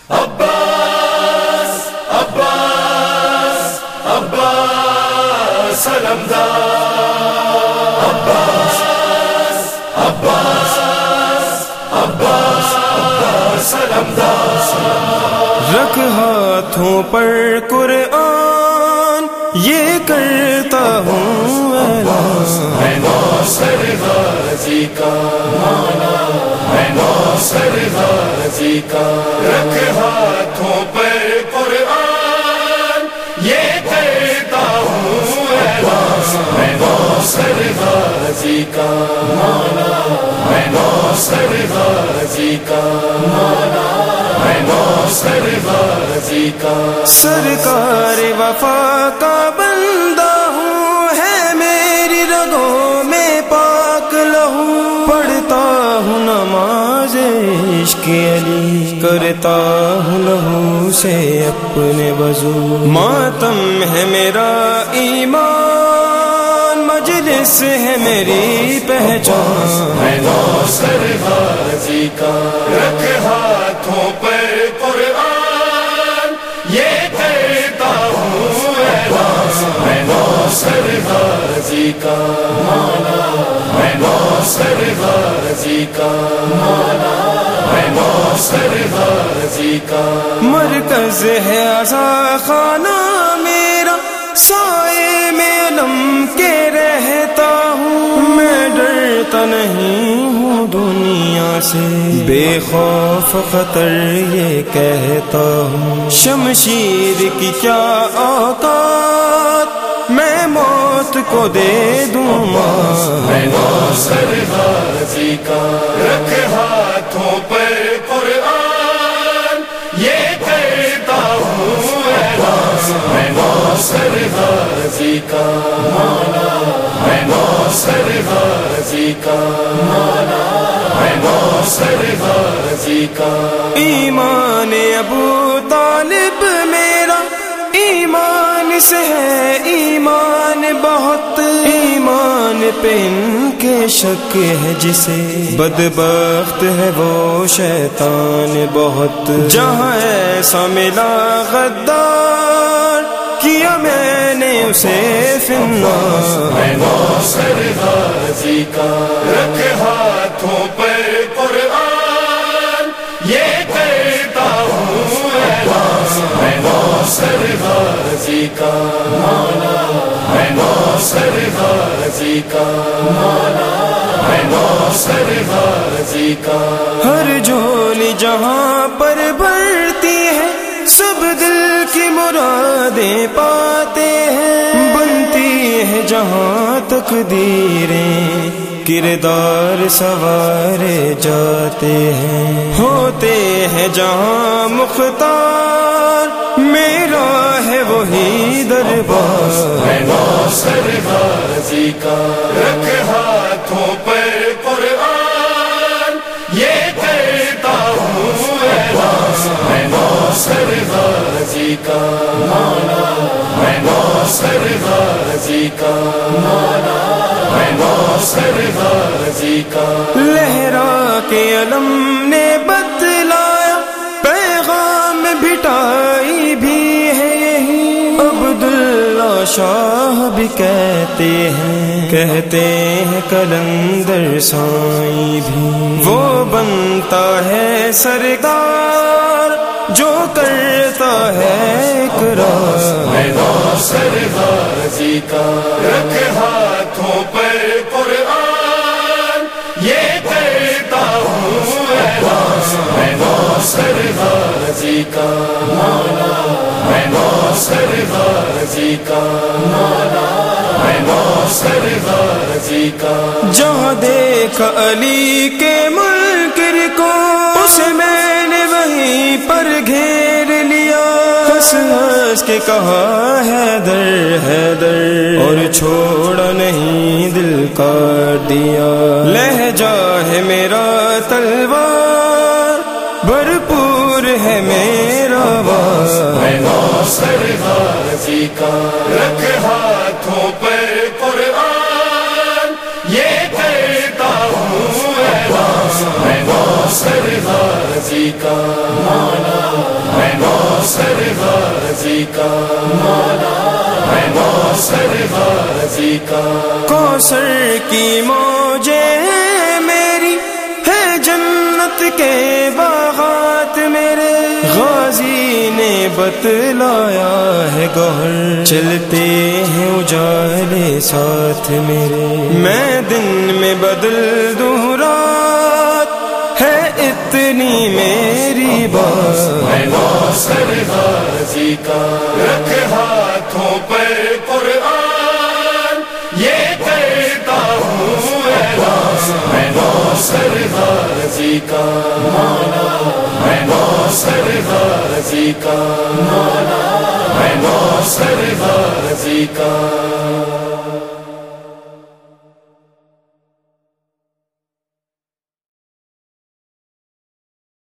عباس عباس عباس علمدار، عباس عباس عباس عباس علمدار۔ رکھ ہاتھوں پر قرآن یہ کرتا ہوں اعلان، میں ناصر غازی کا مانا، میں ناصر غازی کا۔ رکھ ہاتھوں پر قرآن یہ کرتا ہوں اعلان، میں ناصر غازی کا مانا، میں ناصر غازی کا مانا، میں ناصر غازی کا۔ سرکار وفا کا بندہ ہوں، ہے میری رگوں میں پاک لہو، پڑھتا ہوں نماز عشق علی، کرتا ہوں لہو سے اپنے وضو، ماتم ہے میرا ایمان، مجلس ہے میری پہچان، میں ناصر غازی کا۔ رکھ ہاتھوں پر قرآن یہ کرتا ہوں اعلان، میں ناصر غازی کا مانا، میں ناصر غازی کا مانا، میں ناصر غازی کا۔ مرکز ہے آزا خانہ میرا، سائے میں علم کے رہتا ہوں، میں ڈرتا نہیں ہوں دنیا سے، بے خوف خطر یہ کہتا ہوں، شمشیر کی کیا اوقات، میں موت کو دے دوں ماں، میں ناصر غازی کا۔ رکھ ہاتھوں پر قرآن یہ کرتا ہوں اعلان، میں ناصر غازی کا مانا، میں ناصر غازی کا مانا، میں ناصر غازی کا۔ ایمان ابو طالب میرا ایمان سے ہے ایمان بہت، ایمان پہ ان کے شک ہے جسے، بدبخت ہے وہ شیطان بہت، جہاں ایسا ملا غدار کیا میں نے اسے فی النار، میں ناصر غازی کا۔ رکھ ہاتھوں پر قرآن یہ کرتا ہوں اعلان، میں ناصر غازی کا مانا، میں ناصر غازی کا مانا، میں ناصر غازی کا۔ ہر جھولی جہاں پر بھرتی ہے سب دل کی مرادیں پاتے ہیں، بنتی ہے جہاں تقدیریں کردار سوارے جاتے ہیں، ہوتے ہیں جہاں مختار میرا ہے وہی دربار، میں ناصر غازی کا۔ رکھ ہاتھوں پر قرآن یہ کرتا ہوں اعلان، میں ناصر غازی کا مانا، میں ناصر غازی کا مانا، میں ناصر غازی کا۔ لہرا کے علم نے بتلایا پیغام بھٹائی بھی ہے یہی، عبداللہ شاہ بھی کہتے ہیں کلندر سائیں بھی، وہ بنتا ہے سردار جو کرتا ہے اقرار، میں ناصر غازی کا۔ رکھ ہاتھوں پر قرآن یہ کرتا ہوں اعلان، میں ناصر غازی کا مانا، میں ناصر غازی کا مانا، میں ناصر غازی کا۔ جہاں دیکھا علی کے منکر کو اسے میں نے وہیں پر گھیر لیا، ہنس ہنس کے کہا حیدر حیدر، اور چھوڑا نہیں دل کاٹ دیا، لہجہ ہے میرا تلوار بھرپور ہے میرا وار، میں ناصر غازی کا۔ رکھ ہاتھوں پر قرآن یہ کرتا ہوں اعلان، میں ناصر غازی کا مانا، ناصر غازی کا، مولا میں ناصر غازی کا۔ کوثر کی موجیں میری ہے جنت کے باغات میرے، غازی نے بتلایا ہے گوہر، چلتے ہیں اجالے ساتھ میرے، میں دن میں بدل دوں رات، ہے اتنی میری بات۔ میں ناصر غازی کا، رکھ ہاتھوں پر قرآن، یہ کرتا ہوں اعلان۔ میں ناصر غازی کا، مولا میں ناصر غازی کا، مولا میں ناصر غازی کا۔